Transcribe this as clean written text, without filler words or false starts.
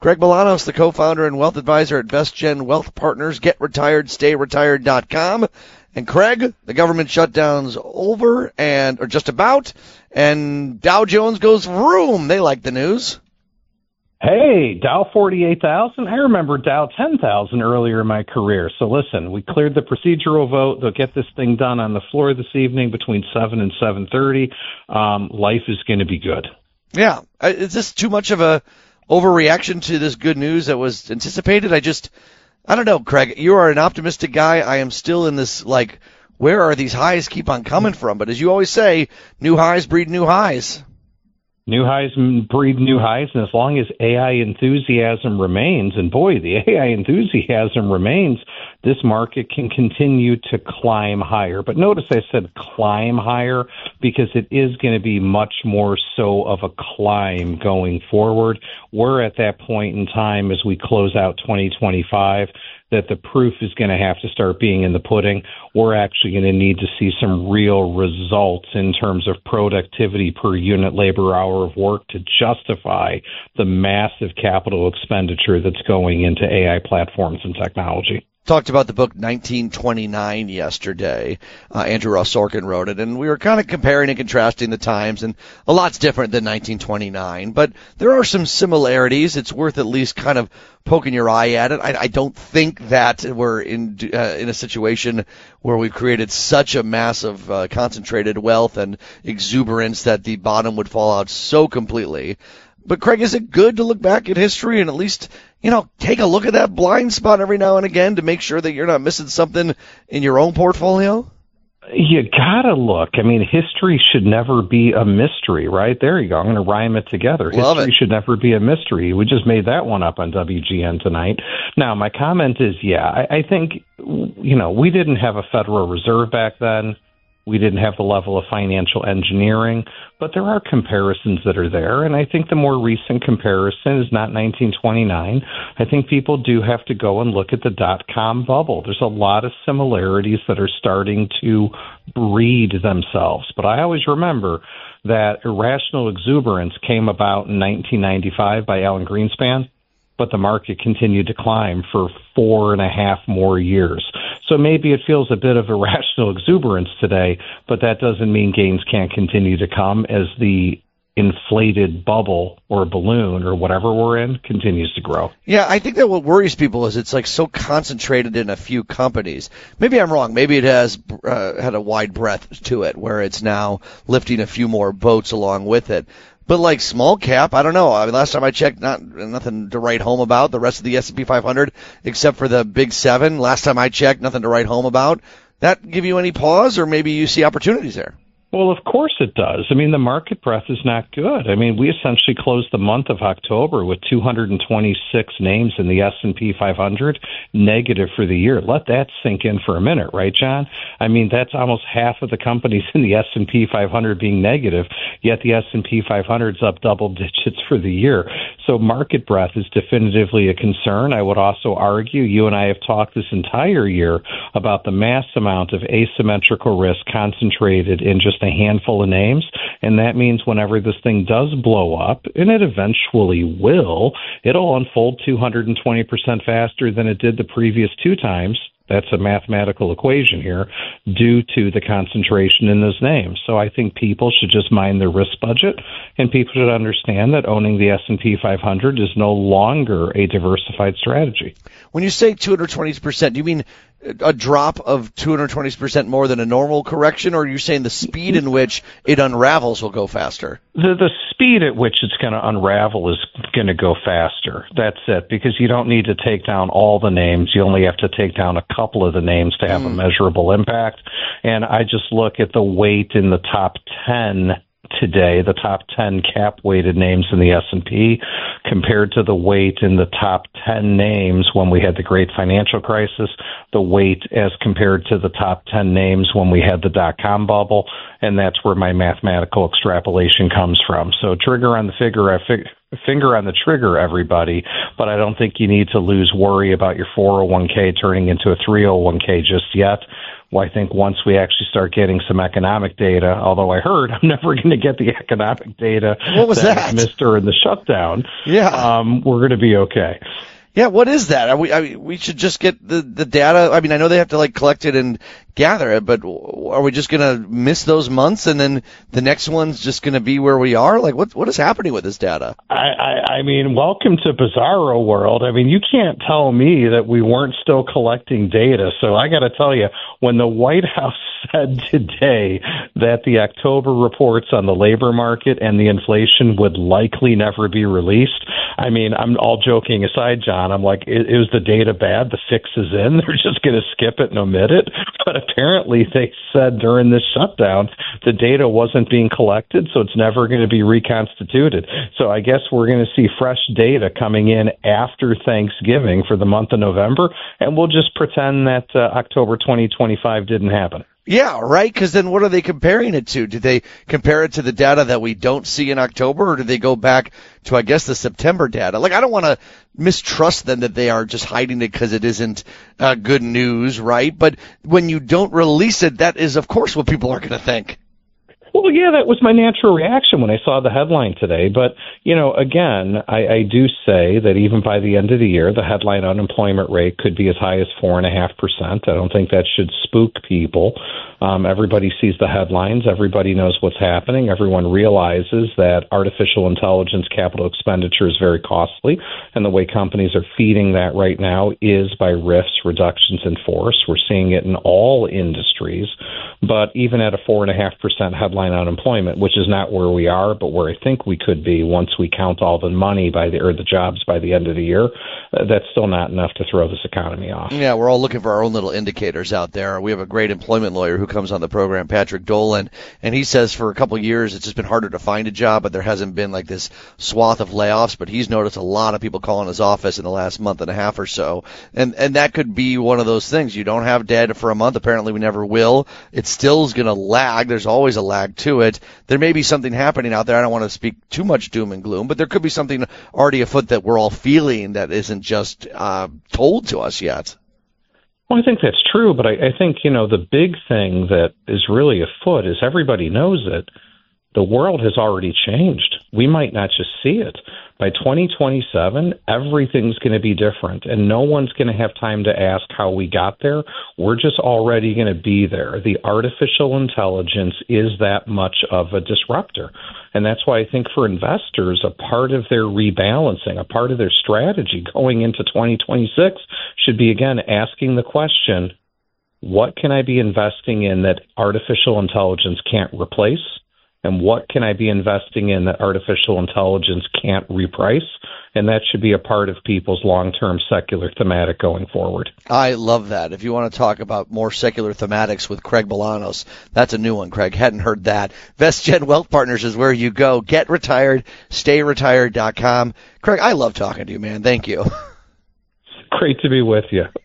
Greg Milanos, the co-founder and wealth advisor at VestGen Wealth Partners, GetRetiredStayRetired.com. And Craig, the government shutdown's over or just about, and Dow Jones goes vroom. They like the news. Hey, Dow 48,000. I remember Dow 10,000 earlier in my career. So listen, we cleared the procedural vote. They'll get this thing done on the floor this evening between 7 and 7:30. Life is going to be good. Yeah. Is this too much of a overreaction to this good news that was anticipated? I don't know, Craig. You are an optimistic guy. I am still in this, where are these highs keep on coming from? But as you always say, new highs breed new highs. New highs breed new highs, and as long as AI enthusiasm remains, and boy, the AI enthusiasm remains, this market can continue to climb higher. But notice I said climb higher because it is going to be much more so of a climb going forward. We're at that point in time as we close out 2025 that the proof is going to have to start being in the pudding. We're actually going to need to see some real results in terms of productivity per unit labor hour of work to justify the massive capital expenditure that's going into AI platforms and technology. Talked about the book 1929 yesterday. Andrew Ross Sorkin wrote it, and we were kind of comparing and contrasting the times, and a lot's different than 1929, but there are some similarities. It's worth at least kind of poking your eye at it. I don't think that we're in a situation where we've created such a massive concentrated wealth and exuberance that the bottom would fall out so completely. But, Craig, is it good to look back at history and at least, take a look at that blind spot every now and again to make sure that you're not missing something in your own portfolio? You gotta look. I mean, history should never be a mystery, right? There you go. I'm going to rhyme it together. Love history should never be a mystery. We just made that one up on WGN tonight. Now, my comment is, I think, we didn't have a Federal Reserve back then. We didn't have the level of financial engineering, but there are comparisons that are there, and I think the more recent comparison is not 1929. I think people do have to go and look at the dot-com bubble. There's a lot of similarities that are starting to breed themselves, but I always remember that irrational exuberance came about in 1995 by Alan Greenspan, but the market continued to climb for 4.5 more years. So maybe it feels a bit of irrational exuberance today, but that doesn't mean gains can't continue to come as the inflated bubble or balloon or whatever we're in continues to grow. Yeah, I think that what worries people is it's so concentrated in a few companies. Maybe I'm wrong. Maybe it has had a wide breadth to it where it's now lifting a few more boats along with it. But small cap, I don't know. I mean, last time I checked, nothing to write home about. The rest of the S&P 500, except for the big seven, last time I checked, nothing to write home about. That give you any pause, or maybe you see opportunities there? Well, of course it does. I mean, the market breadth is not good. I mean, we essentially closed the month of October with 226 names in the S&P 500 negative for the year. Let that sink in for a minute, right, John? I mean, that's almost half of the companies in the S&P 500 being negative, yet the S&P 500 is up double digits for the year. So market breadth is definitively a concern. I would also argue, you and I have talked this entire year about the mass amount of asymmetrical risk concentrated in just a handful of names, and that means whenever this thing does blow up, and it eventually will, it'll unfold 220% faster than it did the previous two times. That's a mathematical equation here due to the concentration in those names. So I think people should just mind their risk budget, and people should understand that owning the S&P 500 is no longer a diversified strategy. When you say 220%, do you mean a drop of 220% more than a normal correction, or are you saying the speed in which it unravels will go faster? The speed at which it's going to unravel is going to go faster. That's it, because you don't need to take down all the names. You only have to take down a couple of the names to have a measurable impact. And I just look at the weight in the top 10 today, the top 10 cap-weighted names in the S&P compared to the weight in the top 10 names when we had the great financial crisis, the weight as compared to the top 10 names when we had the dot-com bubble, and that's where my mathematical extrapolation comes from. So trigger on the finger on the trigger, everybody, but I don't think you need to lose worry about your 401k turning into a 301k just yet. Well, I think once we actually start getting some economic data, although I heard I'm never going to get the economic data what was that? missed during the shutdown, we're going to be okay. Yeah, what is that? We should just get the data. I mean, I know they have to collect it and gather it, but are we just going to miss those months and then the next one's just going to be where we are? What is happening with this data? I mean, welcome to Bizarro world. I mean, you can't tell me that we weren't still collecting data. So I got to tell you, when the White House said today that the October reports on the labor market and the inflation would likely never be released, I mean, I'm all joking aside, John. I'm like, is the data bad? The fix is in. They're just going to skip it and omit it. But apparently they said during this shutdown the data wasn't being collected, so it's never going to be reconstituted. So I guess we're going to see fresh data coming in after Thanksgiving for the month of November, and we'll just pretend that October 2025 didn't happen. Yeah, right, because then what are they comparing it to? Do they compare it to the data that we don't see in October, or do they go back to, I guess, the September data? I don't want to mistrust them that they are just hiding it because it isn't good news, right? But when you don't release it, that is, of course, what people are going to think. Well, yeah, that was my natural reaction when I saw the headline today. But, again, I do say that even by the end of the year, the headline unemployment rate could be as high as 4.5%. I don't think that should spook people. Everybody sees the headlines. Everybody knows what's happening. Everyone realizes that artificial intelligence capital expenditure is very costly. And the way companies are feeding that right now is by RIFs, reductions in force. We're seeing it in all industries. But even at a 4.5% headline unemployment, which is not where we are, but where I think we could be once we count all the money the jobs by the end of the year, that's still not enough to throw this economy off. Yeah, we're all looking for our own little indicators out there. We have a great employment lawyer who comes on the program, Patrick Dolan, and he says for a couple of years it's just been harder to find a job, but there hasn't been this swath of layoffs, but he's noticed a lot of people calling his office in the last month and a half or so. And that could be one of those things. You don't have data for a month. Apparently we never will. It still is going to lag. There's always a lag to it. There may be something happening out there. I don't want to speak too much doom and gloom, but there could be something already afoot that we're all feeling that isn't just told to us yet. Well, I think that's true, but I think, the big thing that is really afoot is everybody knows it. The world has already changed. We might not just see it. By 2027, everything's going to be different, and no one's going to have time to ask how we got there. We're just already going to be there. The artificial intelligence is that much of a disruptor. And that's why I think for investors, a part of their rebalancing, a part of their strategy going into 2026 should be, again, asking the question, what can I be investing in that artificial intelligence can't replace? And what can I be investing in that artificial intelligence can't reprice? And that should be a part of people's long-term secular thematic going forward. I love that. If you want to talk about more secular thematics with Craig Bolanos, that's a new one, Craig. Hadn't heard that. VestGen Wealth Partners is where you go. Get retired, stayretired.com. Craig, I love talking to you, man. Thank you. Great to be with you.